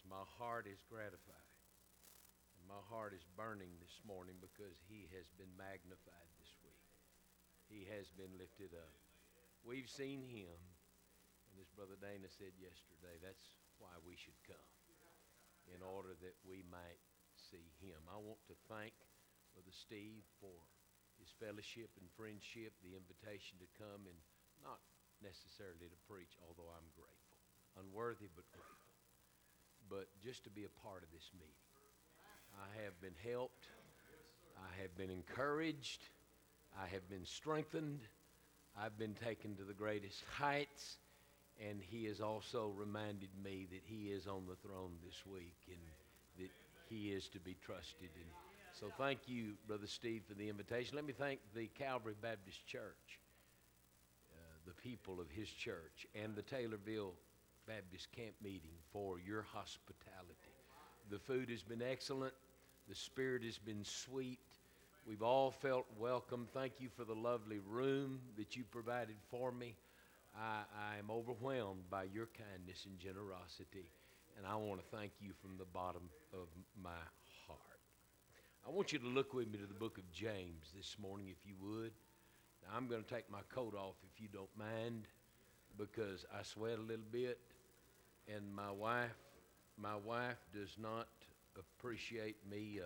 My heart is gratified. And my heart is burning this morning because he has been magnified this week. He has been lifted up. We've seen him. And as Brother Dana said yesterday, that's why we should come, in order that we might see him. I want to thank Brother Steve for his fellowship and friendship, the invitation to come, and not necessarily to preach, although I'm grateful. Unworthy, but grateful. But just to be a part of this meeting. I have been helped. I have been encouraged. I have been strengthened. I've been taken to the greatest heights. And he has also reminded me that he is on the throne this week and that he is to be trusted. And so thank you, Brother Steve, for the invitation. Let me thank the Calvary Baptist Church, the people of his church, and the Taylorville Baptist Camp Meeting for your hospitality. The food has been excellent. The spirit has been sweet. We've all felt welcome. Thank you for the lovely room that you provided for me. I am overwhelmed by your kindness and generosity, and I want to thank you from the bottom of my heart. I want you to look with me to the book of James this morning, if you would. Now, I'm going to take my coat off, if you don't mind, because I sweat a little bit, and my wife does not appreciate me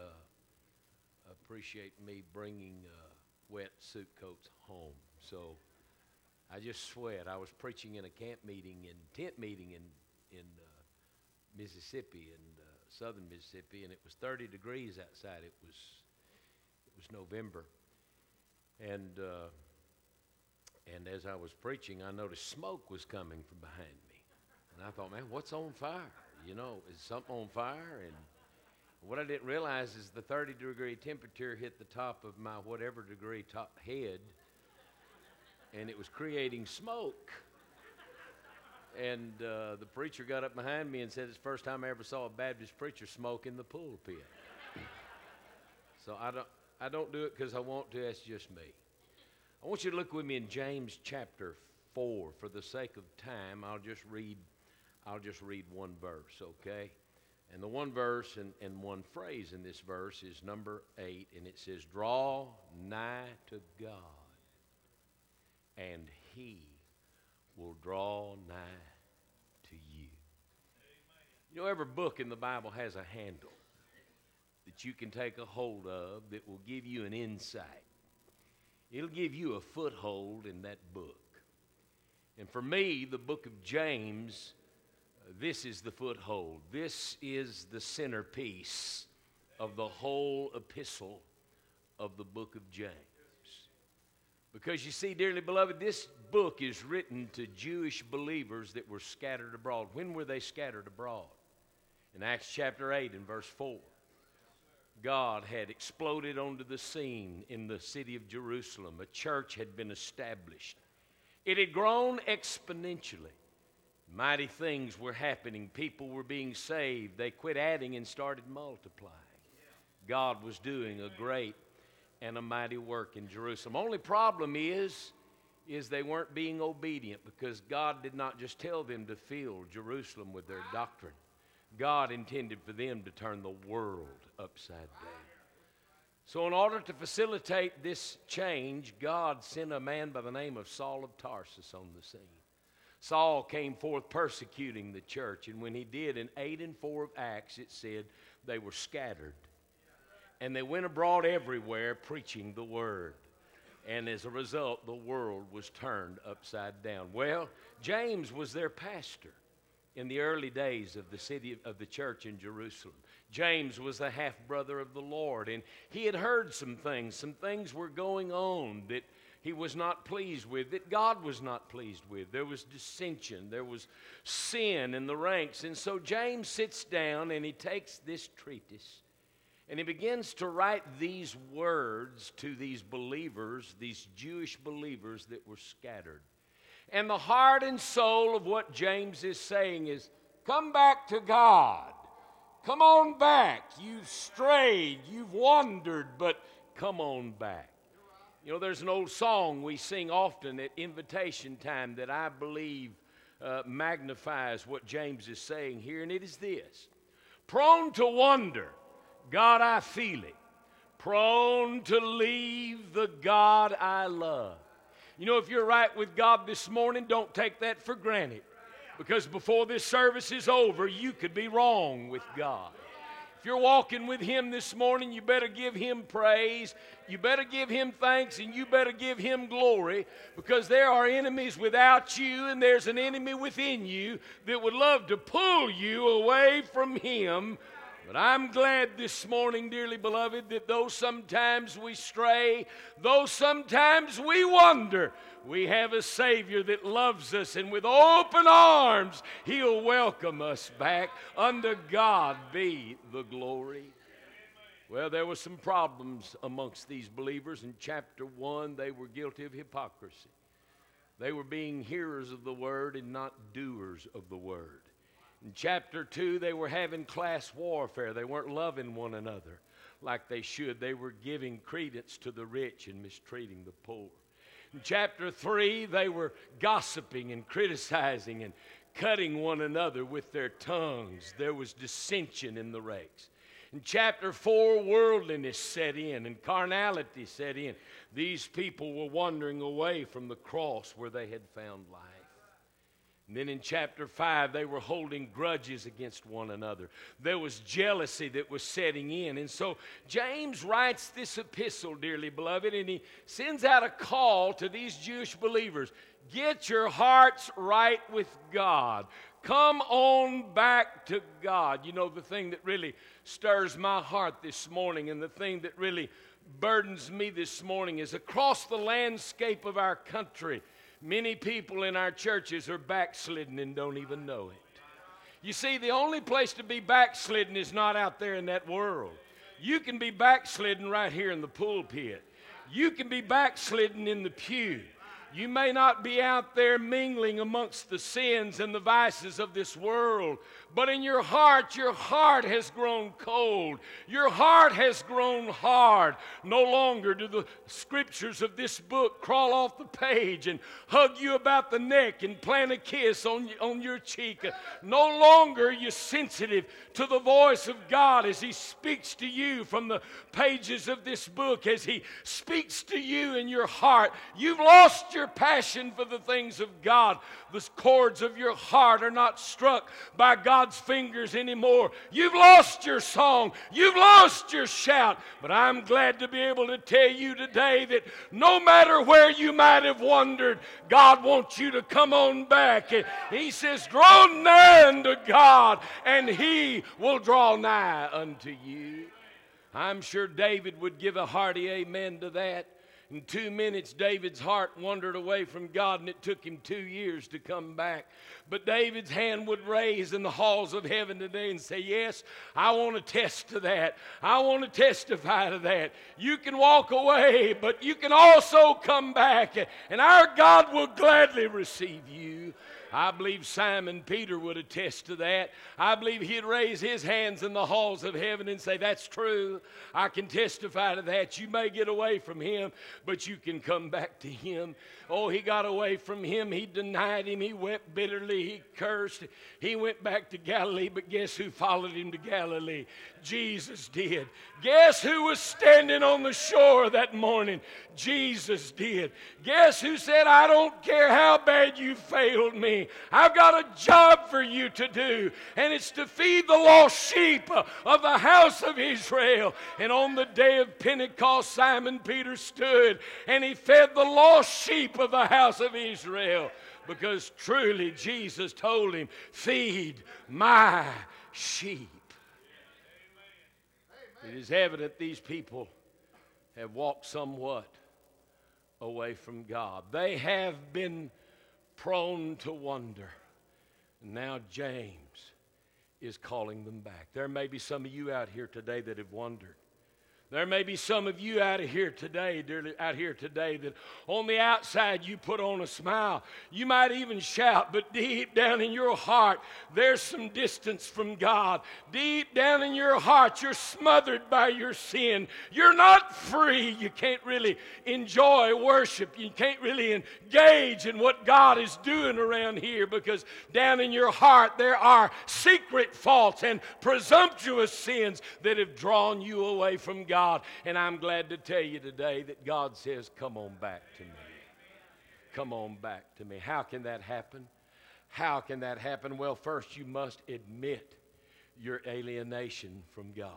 bringing wet suit coats home. So I just sweat. I was preaching in a tent meeting in Mississippi, southern Mississippi, and it was 30 degrees outside. It was November, and as I was preaching, I noticed smoke was coming from behind me, and I thought, man, what's on fire? You know, is something on fire? And what I didn't realize is the 30-degree temperature hit the top of my whatever degree top head, and it was creating smoke. And the preacher got up behind me and said, it's the first time I ever saw a Baptist preacher smoke in the pulpit. So I don't do it because I want to. That's just me. I want you to look with me in James chapter 4. For the sake of time, I'll just read one verse, okay? And the one verse and one phrase in this verse is number 8, and it says, draw nigh to God, and he will draw nigh to you. Amen. You know, every book in the Bible has a handle that you can take a hold of that will give you an insight. It'll give you a foothold in that book. And for me, the book of James, this is the foothold. This is the centerpiece of the whole epistle of the book of James. Because you see, dearly beloved, this book is written to Jewish believers that were scattered abroad. When were they scattered abroad? In Acts chapter 8 and verse 4. God had exploded onto the scene in the city of Jerusalem. A church had been established. It had grown exponentially. Mighty things were happening. People were being saved. They quit adding and started multiplying. God was doing a great and a mighty work in Jerusalem. Only problem is they weren't being obedient, because God did not just tell them to fill Jerusalem with their doctrine. God intended for them to turn the world upside down. So in order to facilitate this change, God sent a man by the name of Saul of Tarsus on the scene. Saul came forth persecuting the church, and when he did, in 8 and 4 of Acts, it said they were scattered. And they went abroad everywhere preaching the word. And as a result, the world was turned upside down. Well, James was their pastor in the early days of the city of the church in Jerusalem. James was the half-brother of the Lord, and he had heard some things were going on that he was not pleased with, that God was not pleased with. There was dissension, there was sin in the ranks. And so James sits down and he takes this treatise and he begins to write these words to these believers, these Jewish believers that were scattered. And the heart and soul of what James is saying is, come back to God. Come on back. You've strayed, you've wandered, but come on back. You know, there's an old song we sing often at invitation time that I believe magnifies what James is saying here, and it is this. Prone to wonder. God, I feel it. Prone to leave the God I love. You know, if you're right with God this morning, don't take that for granted. Because before this service is over, you could be wrong with God. If you're walking with Him this morning, you better give Him praise, you better give Him thanks, and you better give Him glory, because there are enemies without you, and there's an enemy within you that would love to pull you away from Him. But I'm glad this morning, dearly beloved, that though sometimes we stray, though sometimes we wander, we have a Savior that loves us, and with open arms, He'll welcome us back. Unto God be the glory. Well, there were some problems amongst these believers. In chapter 1, they were guilty of hypocrisy. They were being hearers of the Word and not doers of the Word. In chapter 2, they were having class warfare. They weren't loving one another like they should. They were giving credence to the rich and mistreating the poor. In chapter 3, they were gossiping and criticizing and cutting one another with their tongues. There was dissension in the ranks. In chapter 4, worldliness set in and carnality set in. These people were wandering away from the cross where they had found life. And then in chapter 5, they were holding grudges against one another. There was jealousy that was setting in. And so James writes this epistle, dearly beloved, and he sends out a call to these Jewish believers. Get your hearts right with God. Come on back to God. You know, the thing that really stirs my heart this morning, and the thing that really burdens me this morning, is across the landscape of our country, many people in our churches are backslidden and don't even know it. You see, the only place to be backslidden is not out there in that world. You can be backslidden right here in the pulpit. You can be backslidden in the pew. You may not be out there mingling amongst the sins and the vices of this world, but in your heart has grown cold. Your heart has grown hard. No longer do the scriptures of this book crawl off the page and hug you about the neck and plant a kiss on your cheek. No longer are you sensitive to the voice of God as He speaks to you from the pages of this book, as He speaks to you in your heart. You've lost your passion for the things of God. The chords of your heart are not struck by God's fingers anymore. You've lost your song. You've lost your shout. But I'm glad to be able to tell you today that no matter where you might have wandered, God wants you to come on back. And He says, draw nigh unto God, and He will draw nigh unto you. I'm sure David would give a hearty amen to that. In 2 minutes, David's heart wandered away from God, and it took him 2 years to come back. But David's hand would raise in the halls of heaven today and say, yes, I want to test to that. I want to testify to that. You can walk away, but you can also come back, and our God will gladly receive you. I believe Simon Peter would attest to that. I believe he'd raise his hands in the halls of heaven and say, that's true. I can testify to that. You may get away from Him, but you can come back to Him. Oh, he got away from Him. He denied Him. He wept bitterly. He cursed. He went back to Galilee, but guess who followed Him to Galilee? Jesus did. Guess who was standing on the shore that morning? Jesus did. Guess who said, I don't care how bad you failed me. I've got a job for you to do, and it's to feed the lost sheep of the house of Israel. And on the day of Pentecost, Simon Peter stood, and he fed the lost sheep of the house of Israel, because truly Jesus told him, feed my sheep. It is evident these people have walked somewhat away from God. They have been prone to wonder. And now James is calling them back. There may be some of you out here today that have wondered. There may be some of you out here today that on the outside you put on a smile. You might even shout, but deep down in your heart, there's some distance from God. Deep down in your heart, you're smothered by your sin. You're not free. You can't really enjoy worship. You can't really engage in what God is doing around here because down in your heart there are secret faults and presumptuous sins that have drawn you away from God. And I'm glad to tell you today that God says, come on back to me. Come on back to me. How can that happen? How can that happen? Well, first you must admit your alienation from God.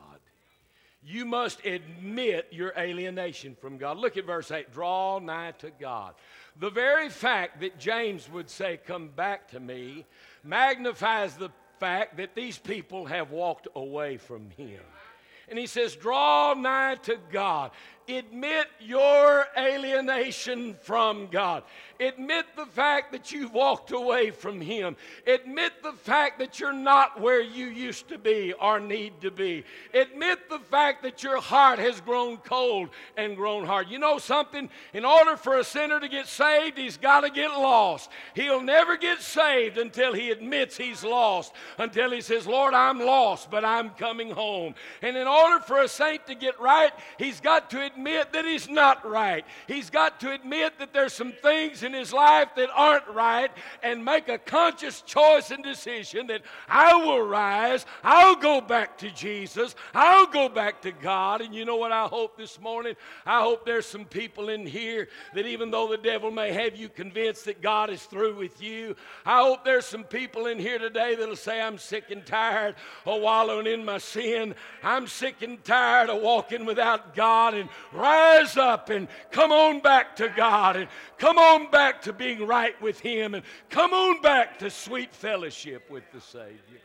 You must admit your alienation from God. Look at verse 8. Draw nigh to God. The very fact that James would say, come back to me, magnifies the fact that these people have walked away from Him. And he says, draw nigh to God. Admit your alienation from God. Admit the fact that you've walked away from Him. Admit the fact that you're not where you used to be or need to be. Admit the fact that your heart has grown cold and grown hard. You know something? In order for a sinner to get saved, he's got to get lost. He'll never get saved until he admits he's lost, until he says, Lord, I'm lost, but I'm coming home. And in order for a saint to get right, he's got to admit that he's not right. He's got to admit that there's some things in his life that aren't right and make a conscious choice and decision that I will rise, I'll go back to Jesus, I'll go back to God. And you know what I hope this morning? I hope there's some people in here that even though the devil may have you convinced that God is through with you, I hope there's some people in here today that'll say, I'm sick and tired of wallowing in my sin. I'm sick and tired of walking without God, and rise up and come on back to God and come on back to being right with Him and come on back to sweet fellowship with the Savior.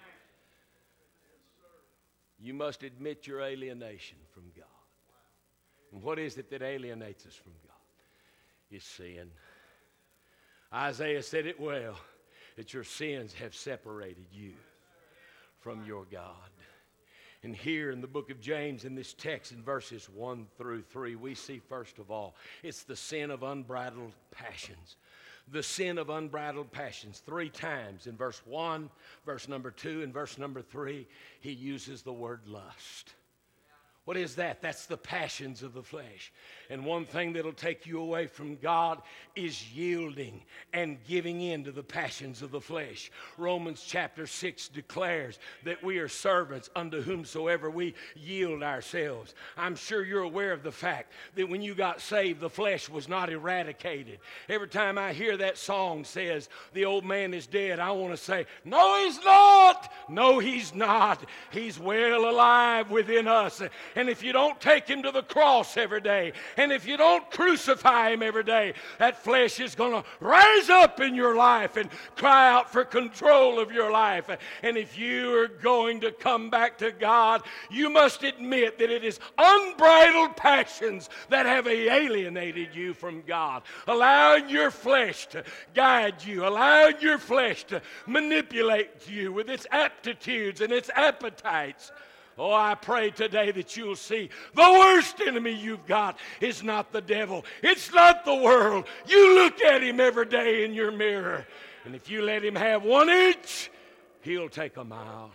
You must admit your alienation from God. And what is it that alienates us from God? It's sin. Isaiah said it well, that your sins have separated you from your God. And here in the book of James, in this text, in verses 1 through 3, we see first of all, it's the sin of unbridled passions. The sin of unbridled passions. 3 times in verse 1, verse number 2, and verse number 3, he uses the word lust. What is that? That's the passions of the flesh. And one thing that'll take you away from God is yielding and giving in to the passions of the flesh. Romans chapter 6 declares that we are servants unto whomsoever we yield ourselves. I'm sure you're aware of the fact that when you got saved, the flesh was not eradicated. Every time I hear that song says, the old man is dead, I want to say, no, he's not. No, he's not. He's well alive within us. And if you don't take Him to the cross every day, and if you don't crucify Him every day, that flesh is going to rise up in your life and cry out for control of your life. And if you are going to come back to God, you must admit that it is unbridled passions that have alienated you from God, allowing your flesh to guide you, allowing your flesh to manipulate you with its aptitudes and its appetites. Oh, I pray today that you'll see the worst enemy you've got is not the devil. It's not the world. You look at him every day in your mirror. And if you let him have 1 inch, he'll take a mile.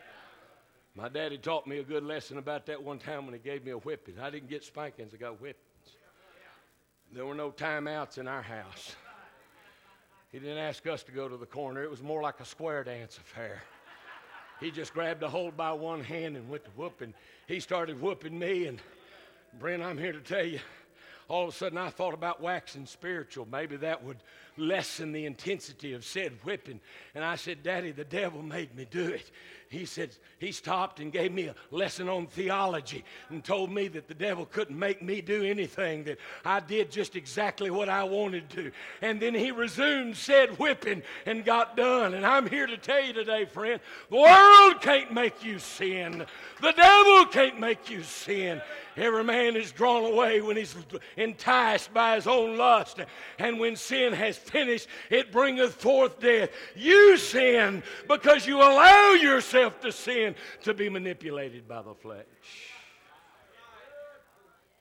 My daddy taught me a good lesson about that one time when he gave me a whipping. I didn't get spankings, I got whippings. There were no timeouts in our house. He didn't ask us to go to the corner. It was more like a square dance affair. He just grabbed a hold by one hand and went to whooping. He started whooping me, and Brent, I'm here to tell you, all of a sudden I thought about waxing spiritual. Maybe that would lessen the intensity of said whipping. And I said, Daddy, the devil made me do it. He said, he stopped and gave me a lesson on theology and told me that the devil couldn't make me do anything, that I did just exactly what I wanted to. And then he resumed said whipping and got done. And I'm here to tell you today, friend, the world can't make you sin. The devil can't make you sin. Every man is drawn away when he's enticed by his own lust. And when sin has finished, it bringeth forth death. You sin because you allow yourself to sin, to be manipulated by the flesh.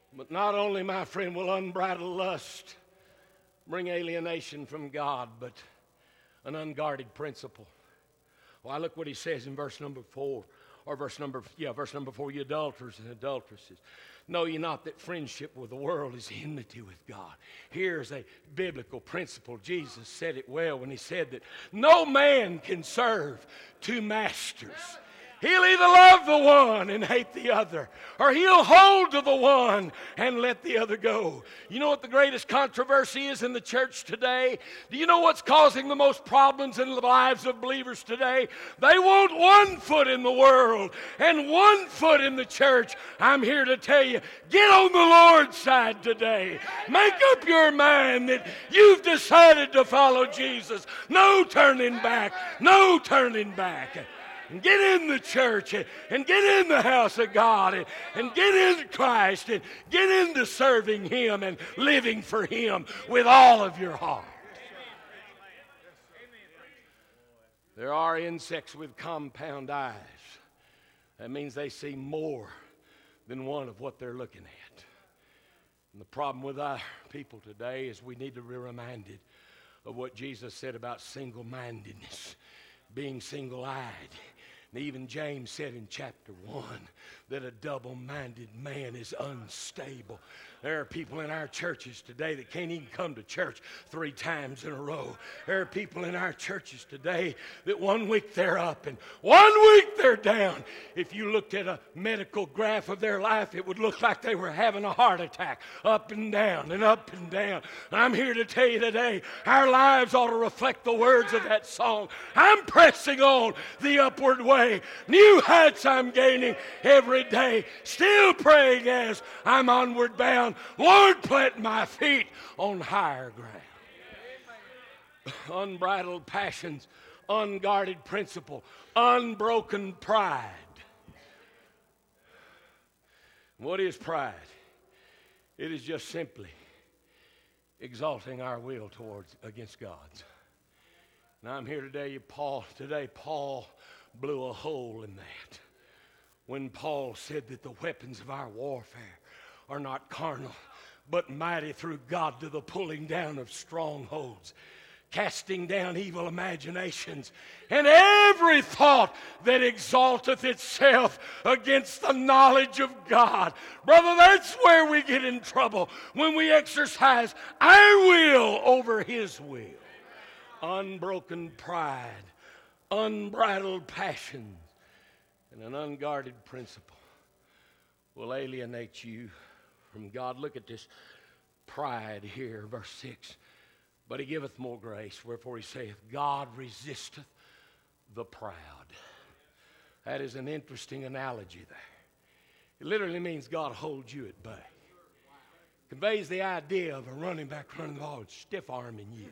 But not only, my friend, will unbridled lust bring alienation from God, but an unguarded principle. Well, look what he says in verse number 4. Or verse number 4, you adulterers and adulteresses. Know ye not that friendship with the world is enmity with God? Here's a biblical principle. Jesus said it well when he said that no man can serve two masters. He'll either love the one and hate the other, or he'll hold to the one and let the other go. You know what the greatest controversy is in the church today? Do you know what's causing the most problems in the lives of believers today? They want one foot in the world and one foot in the church. I'm here to tell you, get on the Lord's side today. Make up your mind that you've decided to follow Jesus. No turning back. No turning back. And get in the church and get in the house of God and get in Christ and get into serving Him and living for Him with all of your heart. There are insects with compound eyes. That means they see more than one of what they're looking at. And the problem with our people today is we need to be reminded of what Jesus said about single-mindedness, being single-eyed. And even James said in chapter 1 that a double-minded man is unstable. There are people in our churches today that can't even come to church 3 times in a row. There are people in our churches today that 1 week they're up and 1 week they're down. If you looked at a medical graph of their life, it would look like they were having a heart attack, up and down and up and down. And I'm here to tell you today, our lives ought to reflect the words of that song. I'm pressing on the upward way. New heights I'm gaining every day. Still praying as I'm onward bound. Lord, plant my feet on higher ground. Unbridled passions, unguarded principle, unbroken pride. What is pride? It is just simply exalting our will against God's. And I'm here today, Paul blew a hole in that. When Paul said that the weapons of our warfare are not carnal, but mighty through God to the pulling down of strongholds, casting down evil imaginations, and every thought that exalteth itself against the knowledge of God. Brother, that's where we get in trouble, when we exercise our will over His will. Unbroken pride, unbridled passion, and an unguarded principle will alienate you from God. Look at this pride here, verse 6. But He giveth more grace, wherefore He saith, God resisteth the proud. That is an interesting analogy there. It literally means God holds you at bay. Conveys the idea of a running back running the ball and stiff-arming you.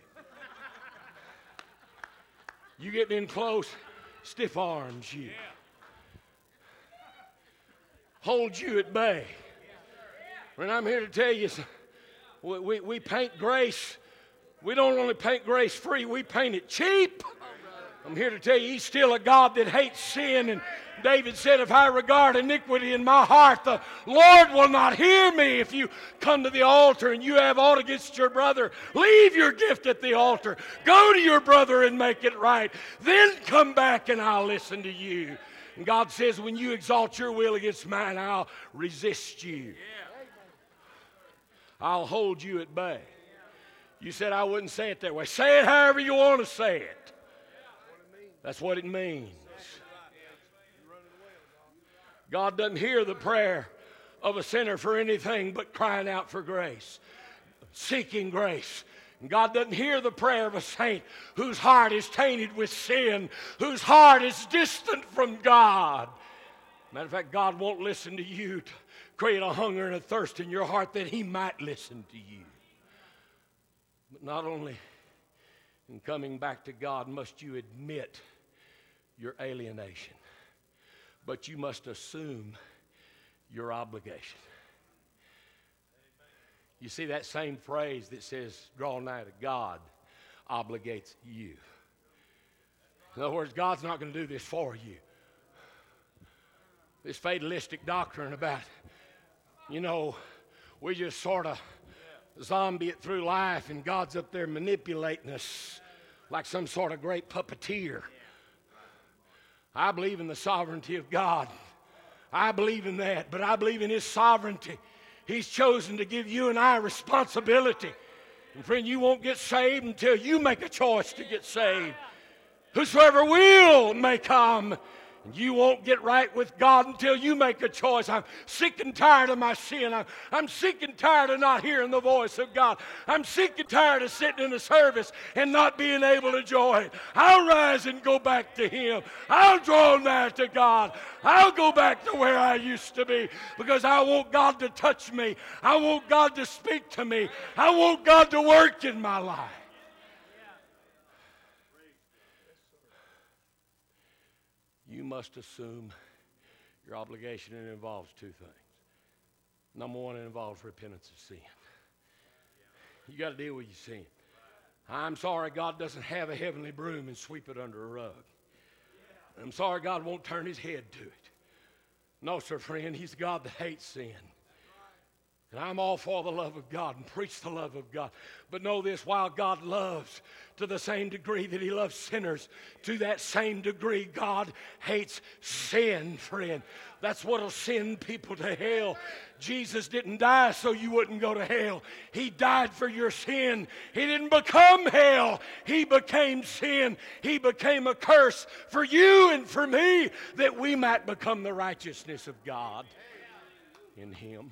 You get in close, stiff arms you. Hold you at bay. And I'm here to tell you, we paint grace. We don't only paint grace free, we paint it cheap. I'm here to tell you, He's still a God that hates sin. And David said, if I regard iniquity in my heart, the Lord will not hear me. If you come to the altar and you have aught against your brother, leave your gift at the altar. Go to your brother and make it right. Then come back and I'll listen to you. And God says, when you exalt your will against mine, I'll resist you. I'll hold you at bay. You said I wouldn't say it that way. Say it however you want to say it. That's what it means. God doesn't hear the prayer of a sinner for anything but crying out for grace, seeking grace. And God doesn't hear the prayer of a saint whose heart is tainted with sin, whose heart is distant from God. Matter of fact, God won't listen to you to create a hunger and a thirst in your heart that He might listen to you. But not only in coming back to God must you admit your alienation, but you must assume your obligation. You see, that same phrase that says, draw nigh to God, obligates you. In other words, God's not going to do this for you. This fatalistic doctrine about, We just sort of zombie it through life, and God's up there manipulating us like some sort of great puppeteer. I believe in the sovereignty of God. I believe in that, but I believe in His sovereignty. He's chosen to give you and I responsibility. And friend, you won't get saved until you make a choice to get saved. Whosoever will may come. And you won't get right with God until you make a choice. I'm sick and tired of my sin. I'm sick and tired of not hearing the voice of God. I'm sick and tired of sitting in a service and not being able to join it. I'll rise and go back to Him. I'll draw nigh to God. I'll go back to where I used to be because I want God to touch me. I want God to speak to me. I want God to work in my life. You must assume your obligation, and it involves two things. Number one, it involves repentance of sin. You got to deal with your sin. I'm sorry God doesn't have a heavenly broom and sweep it under a rug. I'm sorry God won't turn His head to it. No, sir, friend, He's a God that hates sin. And I'm all for the love of God and preach the love of God. But know this, while God loves to the same degree that He loves sinners, to that same degree God hates sin, friend. That's what'll send people to hell. Jesus didn't die so you wouldn't go to hell. He died for your sin. He didn't become hell. He became sin. He became a curse for you and for me that we might become the righteousness of God in Him.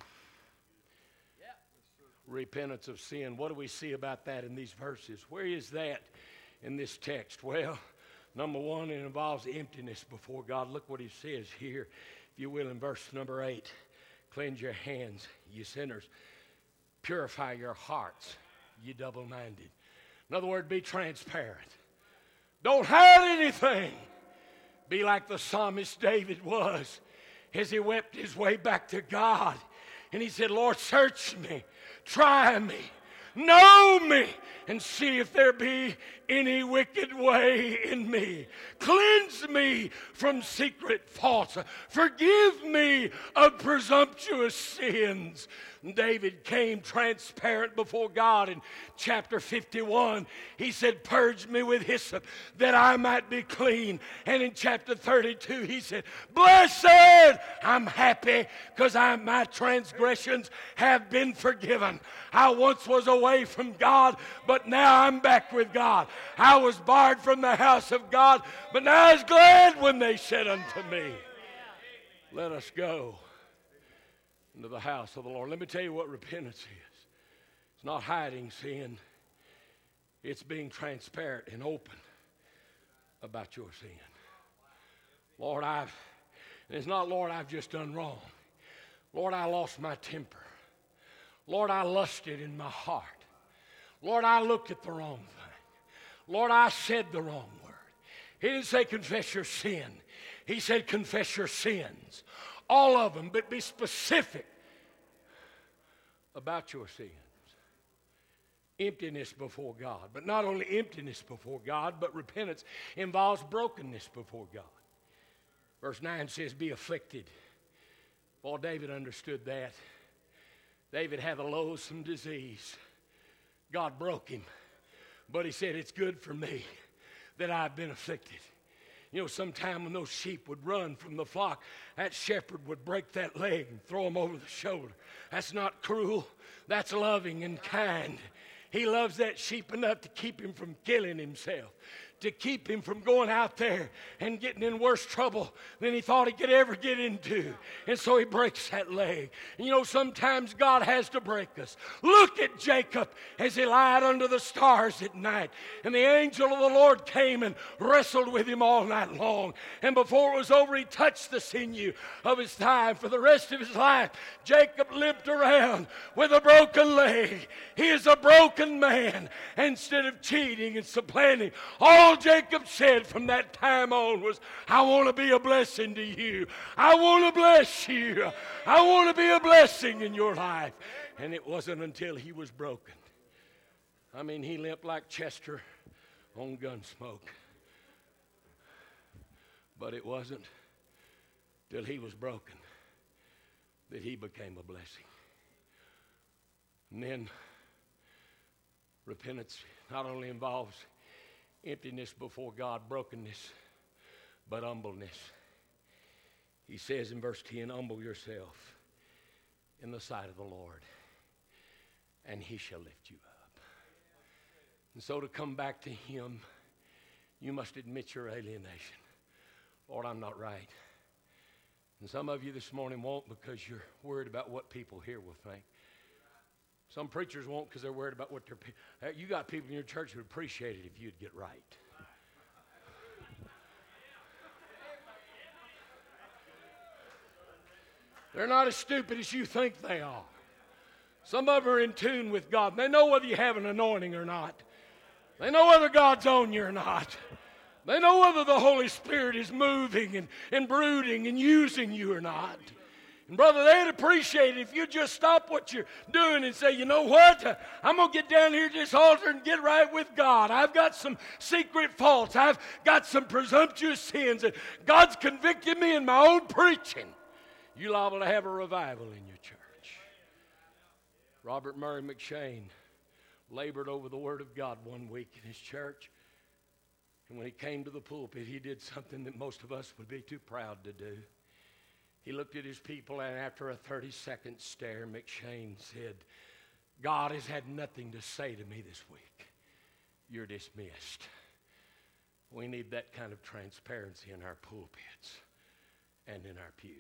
Repentance of sin. What do we see about that in these verses? Where is that in this text? Well, number one, it involves emptiness before God. Look what He says here, if you will, in verse number 8. Cleanse your hands, you sinners. Purify your hearts, you double-minded. In other words, be transparent. Don't hide anything. Be like the psalmist David was as he wept his way back to God. And he said, Lord, search me. Try me, know me, and see if there be any wicked way in me. Cleanse me from secret faults. Forgive me of presumptuous sins. David came transparent before God in chapter 51. He said, purge me with hyssop that I might be clean. And in chapter 32 he said, blessed, I'm happy because my transgressions have been forgiven. I once was away from God, but now I'm back with God. I was barred from the house of God, but now I was glad when they said unto me, let us go into the house of the Lord. Let me tell you what repentance is. It's not hiding sin. It's being transparent and open about your sin. Lord, it's not, Lord, I've just done wrong. Lord, I lost my temper. Lord, I lusted in my heart. Lord, I looked at the wrong thing. Lord, I said the wrong word. He didn't say confess your sin. He said confess your sins. All of them, but be specific about your sins. Emptiness before God. But not only emptiness before God, but repentance involves brokenness before God. Verse 9 says, be afflicted. Well, David understood that. David had a loathsome disease. God broke him. But he said, it's good for me that I've been afflicted. You know, sometime when those sheep would run from the flock, that shepherd would break that leg and throw him over the shoulder. That's not cruel. That's loving and kind. He loves that sheep enough to keep him from killing himself, to keep him from going out there and getting in worse trouble than he thought he could ever get into. And so he breaks that leg. And you know, sometimes God has to break us. Look at Jacob as he lied under the stars at night. And the angel of the Lord came and wrestled with him all night long. And before it was over, he touched the sinew of his thigh. For the rest of his life, Jacob limped around with a broken leg. He is a broken man. Instead of cheating and supplanting, all Jacob said from that time on was, I want to be a blessing to you. I want to bless you. I want to be a blessing in your life. And it wasn't until he was broken. I mean, he limped like Chester on Gunsmoke. But it wasn't till he was broken that he became a blessing. And then repentance not only involves emptiness before God, brokenness, but humbleness. He says in verse 10, humble yourself in the sight of the Lord, and he shall lift you up. And so to come back to him, you must admit your alienation. Lord, I'm not right. And some of you this morning won't because you're worried about what people here will think. Some preachers won't because they're worried about what their you got people in your church who would appreciate it if you'd get right. They're not as stupid as you think they are. Some of them are in tune with God. They know whether you have an anointing or not. They know whether God's on you or not. They know whether the Holy Spirit is moving and brooding and using you or not. And brother, they'd appreciate it if you just stop what you're doing and say, you know what? I'm going to get down here to this altar and get right with God. I've got some secret faults. I've got some presumptuous sins. And God's convicted me in my own preaching. You're liable to have a revival in your church. Robert Murray McShane labored over the Word of God one week in his church. And when he came to the pulpit, he did something that most of us would be too proud to do. He looked at his people, and after a 30-second stare, McShane said, God has had nothing to say to me this week. You're dismissed. We need that kind of transparency in our pulpits and in our pews.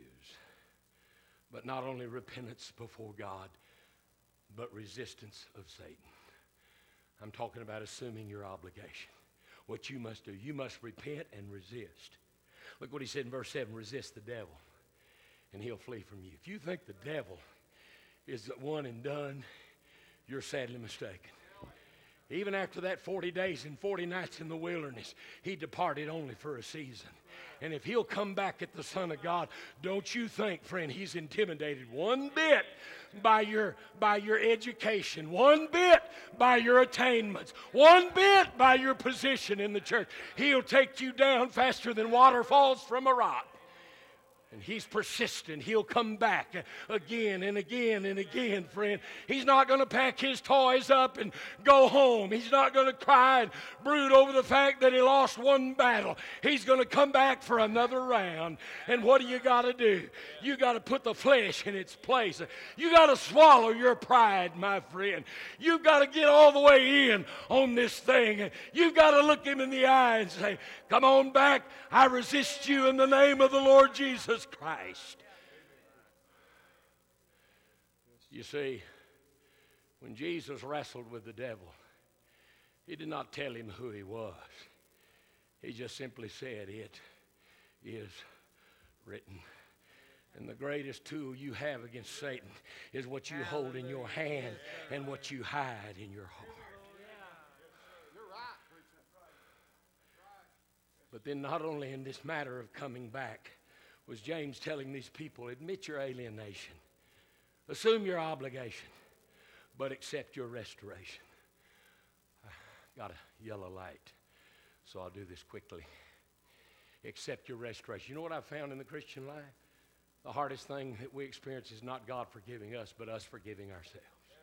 But not only repentance before God, but resistance of Satan. I'm talking about assuming your obligation. What you must do, you must repent and resist. Look what he said in verse 7, resist the devil, and he'll flee from you. If you think the devil is one and done, you're sadly mistaken. Even after that 40 days and 40 nights in the wilderness, he departed only for a season. And if he'll come back at the Son of God, don't you think, friend, he's intimidated one bit by your education, one bit by your attainments, one bit by your position in the church. He'll take you down faster than water falls from a rock. And he's persistent. He'll come back again and again and again, friend. He's not going to pack his toys up and go home. He's not going to cry and brood over the fact that he lost one battle. He's going to come back for another round. And what do you got to do? You got to put the flesh in its place. You got to swallow your pride, my friend. You've got to get all the way in on this thing. You've got to look him in the eye and say, come on back. I resist you in the name of the Lord Jesus Christ. You see, when Jesus wrestled with the devil, he did not tell him who he was. He just simply said, it is written. And the greatest tool you have against Satan is what you hold in your hand and what you hide in your heart. But then not only in this matter of coming back, was James telling these people, admit your alienation, assume your obligation, but accept your restoration. I got a yellow light, so I'll do this quickly. Accept your restoration. You know what I've found in the Christian life? The hardest thing that we experience is not God forgiving us, but us forgiving ourselves.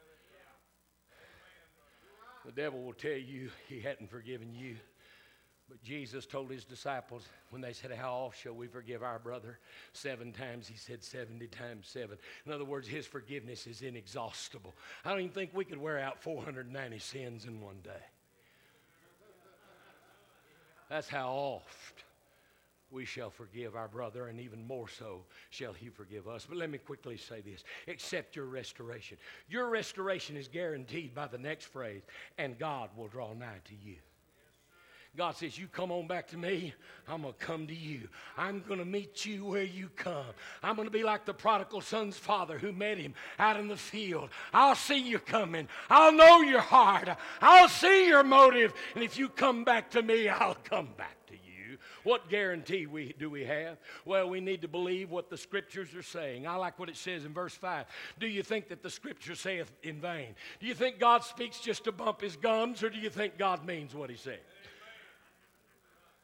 The devil will tell you he hadn't forgiven you. But Jesus told his disciples when they said, how oft shall we forgive our brother? 7 times. He said 70 times 7. In other words, his forgiveness is inexhaustible. I don't even think we could wear out 490 sins in one day. That's how oft we shall forgive our brother, and even more so shall he forgive us. But let me quickly say this. Accept your restoration. Your restoration is guaranteed by the next phrase, and God will draw nigh to you. God says, you come on back to me, I'm going to come to you. I'm going to meet you where you come. I'm going to be like the prodigal son's father who met him out in the field. I'll see you coming. I'll know your heart. I'll see your motive. And if you come back to me, I'll come back to you. What guarantee do we have? Well, we need to believe what the Scriptures are saying. I like what it says in verse 5. Do you think that the Scripture saith in vain? Do you think God speaks just to bump his gums, or do you think God means what he says?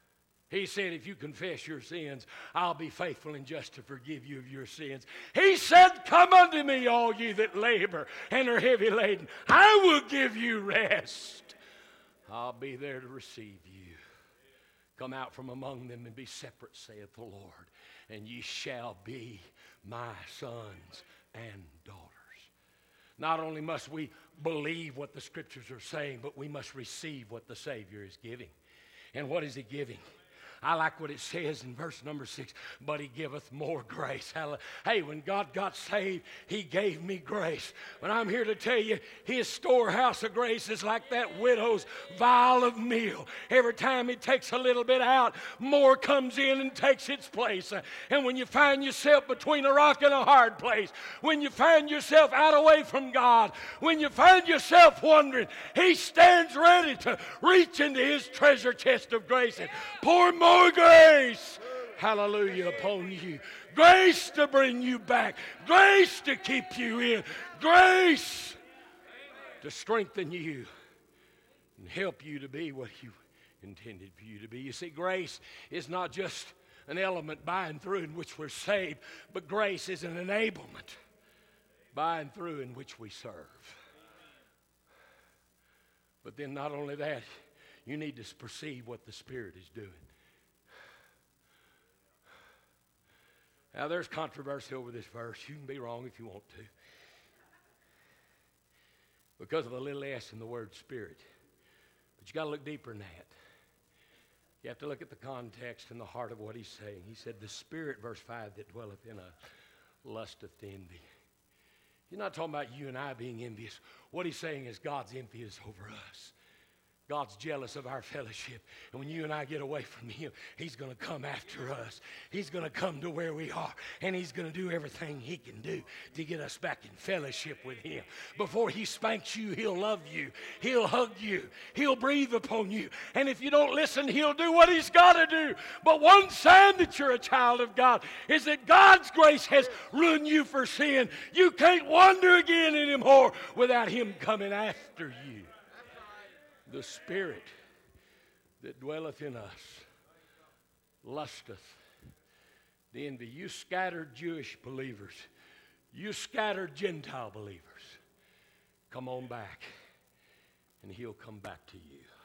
He said, if you confess your sins, I'll be faithful and just to forgive you of your sins. He said, come unto me, all ye that labor and are heavy laden. I will give you rest. I'll be there to receive you. Come out from among them and be separate, saith the Lord, and ye shall be my sons and daughters. Not only must we believe what the Scriptures are saying, but we must receive what the Savior is giving. And what is He giving? I like what it says in verse number 6, but He giveth more grace. Hey, when God got saved, He gave me grace. But I'm here to tell you, His storehouse of grace is like that widow's vial of meal. Every time He takes a little bit out, more comes in and takes its place. And when you find yourself between a rock and a hard place, when you find yourself out away from God, when you find yourself wondering, He stands ready to reach into His treasure chest of grace and pour more grace, hallelujah, upon you. Grace to bring you back. Grace to keep you in. Grace to strengthen you and help you to be what He intended for you to be. You see, grace is not just an element by and through in which we're saved, but grace is an enablement by and through in which we serve. But then not only that, you need to perceive what the Spirit is doing. Now, there's controversy over this verse. You can be wrong if you want to, because of a little s in the word Spirit. But you got to look deeper than that. You have to look at the context and the heart of what He's saying. He said, the Spirit, verse 5, that dwelleth in us, lusteth to envy. He's not talking about you and I being envious. What He's saying is God's envious over us. God's jealous of our fellowship. And when you and I get away from Him, He's going to come after us. He's going to come to where we are. And He's going to do everything He can do to get us back in fellowship with Him. Before He spanks you, He'll love you. He'll hug you. He'll breathe upon you. And if you don't listen, He'll do what He's got to do. But one sign that you're a child of God is that God's grace has ruined you for sin. You can't wander again anymore without Him coming after you. The Spirit that dwelleth in us lusteth to envy. You scattered Jewish believers, you scattered Gentile believers, come on back, and He'll come back to you.